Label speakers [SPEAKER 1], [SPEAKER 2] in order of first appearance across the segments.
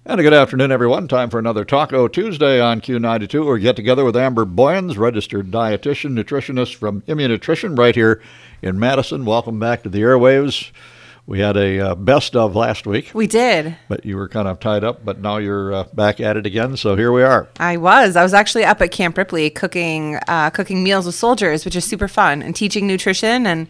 [SPEAKER 1] And a good afternoon, everyone. Time for another Taco Tuesday on Q92. We get together with Amber Boyens, registered dietitian, nutritionist from Immunutrition right here in Madison. Welcome back to the airwaves. We had a best of last week.
[SPEAKER 2] We did.
[SPEAKER 1] But you were kind of tied up, but now you're back at it again, so here we are.
[SPEAKER 2] I was actually up at Camp Ripley cooking meals with soldiers, which is super fun, and teaching nutrition and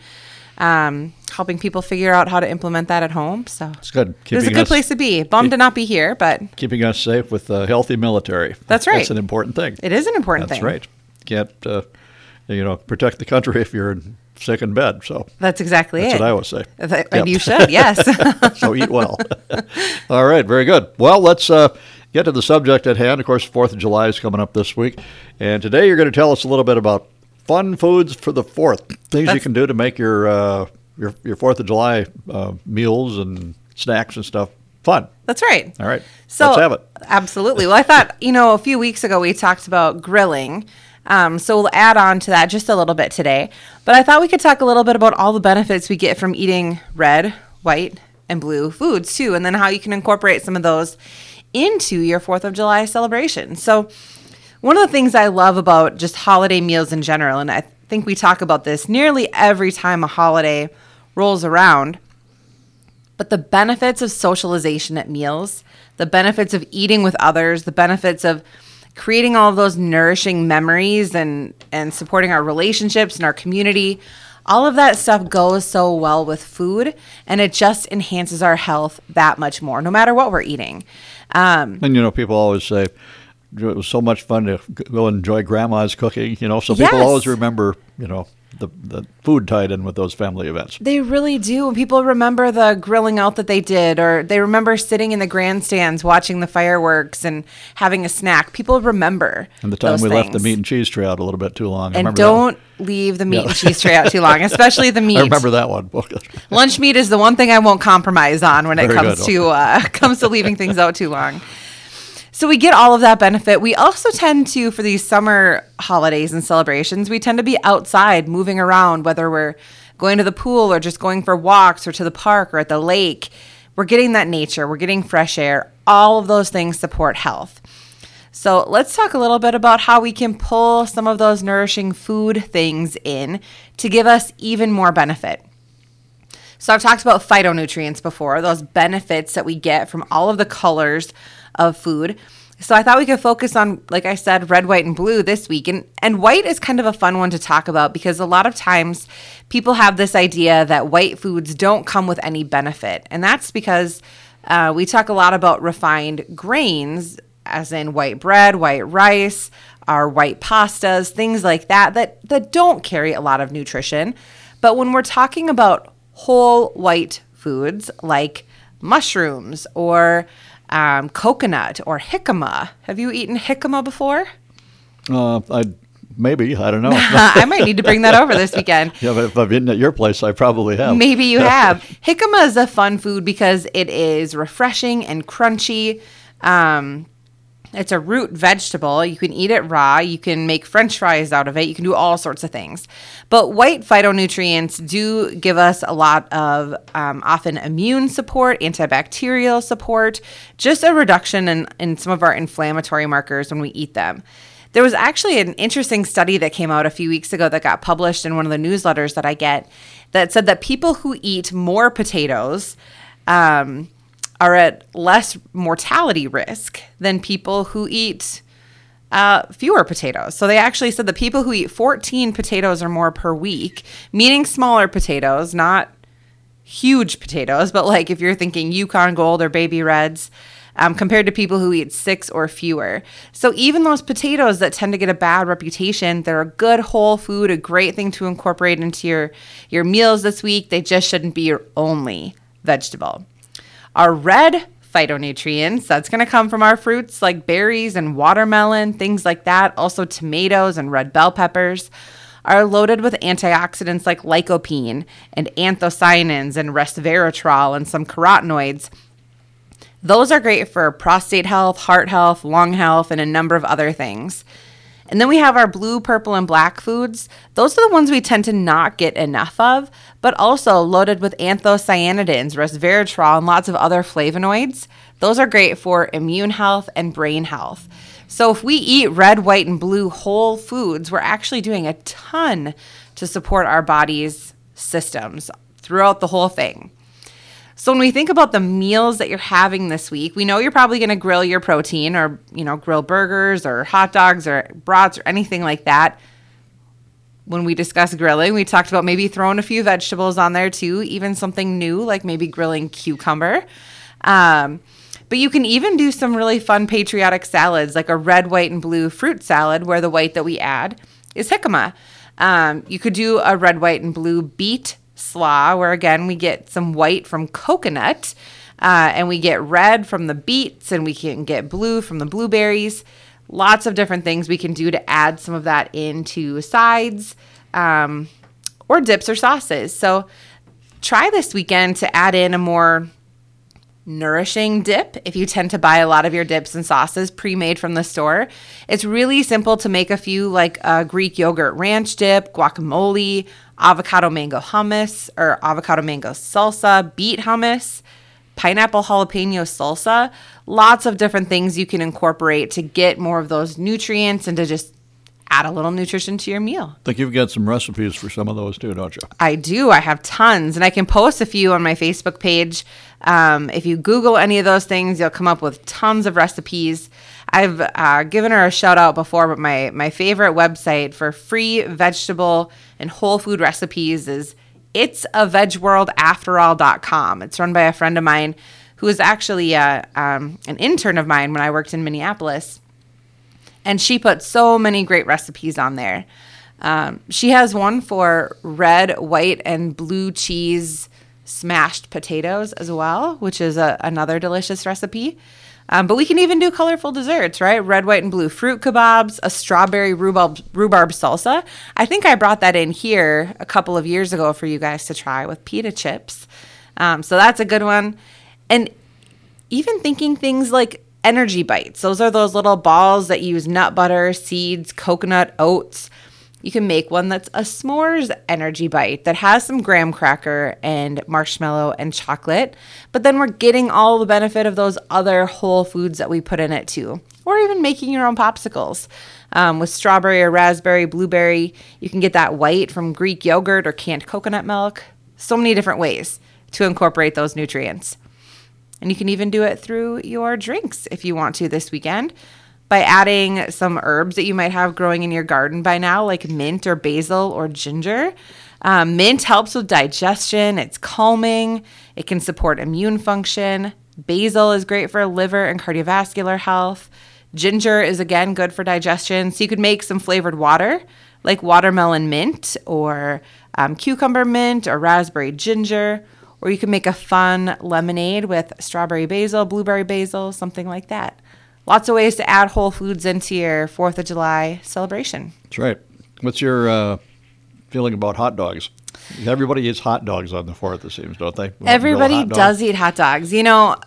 [SPEAKER 2] helping people figure out how to implement that at home. So
[SPEAKER 1] it's good.
[SPEAKER 2] It was a good place to be. Bummed to not be here, but
[SPEAKER 1] keeping us safe with a healthy military.
[SPEAKER 2] That's right.
[SPEAKER 1] That's an important thing.
[SPEAKER 2] It is an important thing.
[SPEAKER 1] That's right. Can't protect the country if you're sick in bed. So
[SPEAKER 2] that's exactly
[SPEAKER 1] That's what I always say.
[SPEAKER 2] And you should, yes.
[SPEAKER 1] So eat well. All right, very good. Well, let's get to the subject at hand. Of course, 4th of July is coming up this week. And today you're going to tell us a little bit about fun foods for the 4th. Things you can do to make your 4th of July meals and snacks and stuff fun.
[SPEAKER 2] That's right.
[SPEAKER 1] All right.
[SPEAKER 2] So,
[SPEAKER 1] let's have it.
[SPEAKER 2] Absolutely. Well, I thought, a few weeks ago we talked about grilling. So we'll add on to that just a little bit today. But I thought we could talk a little bit about all the benefits we get from eating red, white, and blue foods too, and then how you can incorporate some of those into your 4th of July celebration. So one of the things I love about just holiday meals in general, and I think we talk about this nearly every time a holiday rolls around, but the benefits of socialization at meals, the benefits of eating with others, the benefits of creating all of those nourishing memories and supporting our relationships and our community, all of that stuff goes so well with food, and it just enhances our health that much more, no matter what we're eating.
[SPEAKER 1] And people always say, it was so much fun to go enjoy Grandma's cooking, so
[SPEAKER 2] Yes.
[SPEAKER 1] people always remember, the food tied in with those family events.
[SPEAKER 2] They really do. And people remember the grilling out that they did, or they remember sitting in the grandstands watching the fireworks and having a snack. People remember
[SPEAKER 1] And the time
[SPEAKER 2] those
[SPEAKER 1] we left the
[SPEAKER 2] things.
[SPEAKER 1] meat and cheese tray out a little bit too long.
[SPEAKER 2] And don't leave the meat and cheese tray out too long, especially the meat.
[SPEAKER 1] I remember that one.
[SPEAKER 2] Lunch meat is the one thing I won't compromise on when it
[SPEAKER 1] Very
[SPEAKER 2] comes
[SPEAKER 1] good.
[SPEAKER 2] comes to leaving things out too long. So we get all of that benefit. We also tend to, for these summer holidays and celebrations, we tend to be outside moving around, whether we're going to the pool or just going for walks or to the park or at the lake. We're getting that nature. We're getting fresh air. All of those things support health. So let's talk a little bit about how we can pull some of those nourishing food things in to give us even more benefit. So I've talked about phytonutrients before, those benefits that we get from all of the colors of food. So I thought we could focus on, like I said, red, white, and blue this week. And white is kind of a fun one to talk about because a lot of times people have this idea that white foods don't come with any benefit. And that's because we talk a lot about refined grains, as in white bread, white rice, our white pastas, things like that don't carry a lot of nutrition. But when we're talking about whole white foods like mushrooms or coconut or jicama. Have you eaten jicama before?
[SPEAKER 1] Maybe. I don't know.
[SPEAKER 2] I might need to bring that over this weekend.
[SPEAKER 1] Yeah, but if I've eaten at your place, I probably have.
[SPEAKER 2] Maybe you have. Jicama is a fun food because it is refreshing and crunchy. It's a root vegetable. You can eat it raw. You can make French fries out of it. You can do all sorts of things. But white phytonutrients do give us a lot of often immune support, antibacterial support, just a reduction in some of our inflammatory markers when we eat them. There was actually an interesting study that came out a few weeks ago that got published in one of the newsletters that I get that said that people who eat more potatoes are at less mortality risk than people who eat fewer potatoes. So they actually said that people who eat 14 potatoes or more per week, meaning smaller potatoes, not huge potatoes, but like if you're thinking Yukon Gold or Baby Reds, compared to people who eat 6 or fewer. So even those potatoes that tend to get a bad reputation, they're a good whole food, a great thing to incorporate into your meals this week. They just shouldn't be your only vegetable. Our red phytonutrients, that's going to come from our fruits like berries and watermelon, things like that. Also tomatoes and red bell peppers are loaded with antioxidants like lycopene and anthocyanins and resveratrol and some carotenoids. Those are great for prostate health, heart health, lung health, and a number of other things. And then we have our blue, purple, and black foods. Those are the ones we tend to not get enough of, but also loaded with anthocyanidins, resveratrol, and lots of other flavonoids. Those are great for immune health and brain health. So if we eat red, white, and blue whole foods, we're actually doing a ton to support our body's systems throughout the whole thing. So when we think about the meals that you're having this week, we know you're probably going to grill your protein or, grill burgers or hot dogs or brats or anything like that. When we discussed grilling, we talked about maybe throwing a few vegetables on there too, even something new like maybe grilling cucumber. But you can even do some really fun patriotic salads like a red, white, and blue fruit salad where the white that we add is jicama. You could do a red, white, and blue beet slaw where, again, we get some white from coconut and we get red from the beets and we can get blue from the blueberries. Lots of different things we can do to add some of that into sides or dips or sauces. So try this weekend to add in a more nourishing dip if you tend to buy a lot of your dips and sauces pre-made from the store. It's really simple to make a few, like a Greek yogurt ranch dip, guacamole, avocado mango hummus or avocado mango salsa, beet hummus, pineapple jalapeno salsa. Lots of different things you can incorporate to get more of those nutrients and to just add a little nutrition to your meal.
[SPEAKER 1] I think you've got some recipes for some of those too, don't you?
[SPEAKER 2] I do. I have tons, and I can post a few on my Facebook page. If you Google any of those things, you'll come up with tons of recipes. I've given her a shout out before, but my favorite website for free vegetable and whole food recipes is itsavegworldafterall.com. It's run by a friend of mine who was actually an intern of mine when I worked in Minneapolis. And she put so many great recipes on there. She has one for red, white, and blue cheese smashed potatoes as well, which is another delicious recipe. But we can even do colorful desserts, right? Red, white, and blue fruit kebabs, a strawberry rhubarb salsa. I think I brought that in here a couple of years ago for you guys to try with pita chips. So that's a good one. And even thinking things like energy bites. Those are those little balls that use nut butter, seeds, coconut, oats. You can make one that's a s'mores energy bite that has some graham cracker and marshmallow and chocolate, but then we're getting all the benefit of those other whole foods that we put in it too. Or even making your own popsicles with strawberry or raspberry, blueberry. You can get that white from Greek yogurt or canned coconut milk. So many different ways to incorporate those nutrients. And you can even do it through your drinks if you want to this weekend by adding some herbs that you might have growing in your garden by now, like mint or basil or ginger. Mint helps with digestion. It's calming. It can support immune function. Basil is great for liver and cardiovascular health. Ginger is, again, good for digestion. So you could make some flavored water like watermelon mint or cucumber mint or raspberry ginger. Or you can make a fun lemonade with strawberry basil, blueberry basil, something like that. Lots of ways to add whole foods into your 4th of July celebration. That's
[SPEAKER 1] right. What's your feeling about hot dogs? Everybody eats hot dogs on the 4th, it seems, don't they?
[SPEAKER 2] Everybody does eat hot dogs. A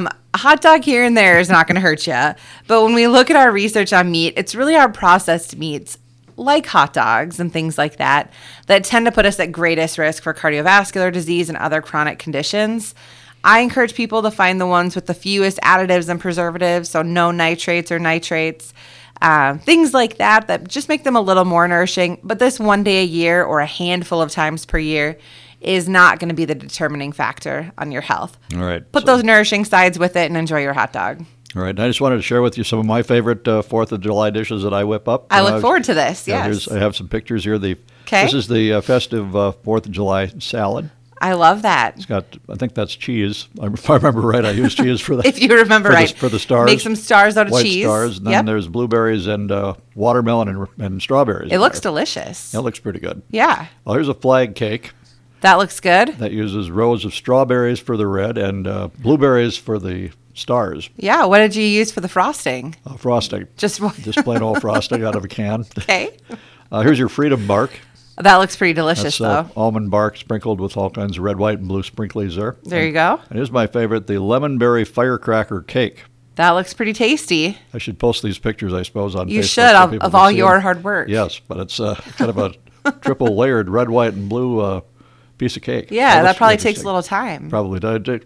[SPEAKER 2] hot dog here and there is not going to hurt you. But when we look at our research on meat, it's really our processed meats like hot dogs and things like that tend to put us at greatest risk for cardiovascular disease and other chronic conditions. I encourage people to find the ones with the fewest additives and preservatives, so no nitrates or nitrates, things like that just make them a little more nourishing. But this one day a year or a handful of times per year is not going to be the determining factor on your health.
[SPEAKER 1] All right.
[SPEAKER 2] Put those nourishing sides with it and enjoy your hot dog.
[SPEAKER 1] All right. I just wanted to share with you some of my favorite 4th of July dishes that I whip up.
[SPEAKER 2] I look forward to this, yes.
[SPEAKER 1] I have some pictures here. This is the festive 4th of July salad.
[SPEAKER 2] I love that.
[SPEAKER 1] It's got, I think that's cheese. If I remember right, I used cheese for the
[SPEAKER 2] if you remember right.
[SPEAKER 1] For the stars.
[SPEAKER 2] Make some stars out of
[SPEAKER 1] white
[SPEAKER 2] cheese.
[SPEAKER 1] Stars. And then there's blueberries and watermelon and strawberries.
[SPEAKER 2] It looks delicious.
[SPEAKER 1] It looks pretty good.
[SPEAKER 2] Yeah.
[SPEAKER 1] Well, here's a flag cake.
[SPEAKER 2] That looks good.
[SPEAKER 1] That uses rows of strawberries for the red and blueberries for the stars.
[SPEAKER 2] Yeah. What did you use for the frosting?
[SPEAKER 1] Frosting. Just plain old frosting out of a can.
[SPEAKER 2] Okay.
[SPEAKER 1] Here's your freedom bark.
[SPEAKER 2] That looks pretty delicious, though.
[SPEAKER 1] Almond bark sprinkled with all kinds of red, white, and blue sprinklies there.
[SPEAKER 2] There you go.
[SPEAKER 1] And here's my favorite, the lemonberry firecracker cake.
[SPEAKER 2] That looks pretty tasty.
[SPEAKER 1] I should post these pictures, I suppose, on Facebook.
[SPEAKER 2] You should, of all your hard work.
[SPEAKER 1] Yes, but it's kind of a triple layered red, white, and blue piece of cake.
[SPEAKER 2] Yeah, that probably takes a little time.
[SPEAKER 1] Probably does.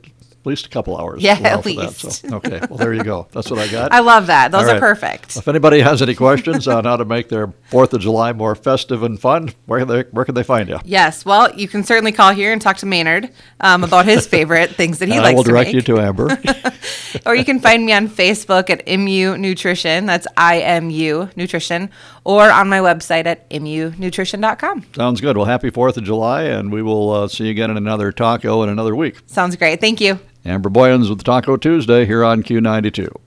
[SPEAKER 1] least a couple hours.
[SPEAKER 2] Yeah,
[SPEAKER 1] allow
[SPEAKER 2] at
[SPEAKER 1] for that.
[SPEAKER 2] least.
[SPEAKER 1] So, okay, well, there you go. That's what I got.
[SPEAKER 2] I love that. Those
[SPEAKER 1] All
[SPEAKER 2] are
[SPEAKER 1] right.
[SPEAKER 2] perfect.
[SPEAKER 1] If anybody has any questions on how to make their 4th of July more festive and fun, where can they find you?
[SPEAKER 2] Yes. Well, you can certainly call here and talk to Maynard about his favorite things that he
[SPEAKER 1] And
[SPEAKER 2] likes
[SPEAKER 1] I will
[SPEAKER 2] to
[SPEAKER 1] direct
[SPEAKER 2] make.
[SPEAKER 1] you to Amber.
[SPEAKER 2] Or you can find me on Facebook at IMU Nutrition. That's IMU Nutrition. Or on my website at imunutrition.com.
[SPEAKER 1] Sounds good. Well, happy 4th of July, and we will see you again in another taco in another week.
[SPEAKER 2] Sounds great. Thank you.
[SPEAKER 1] Amber Boyens with Taco Tuesday here on Q92.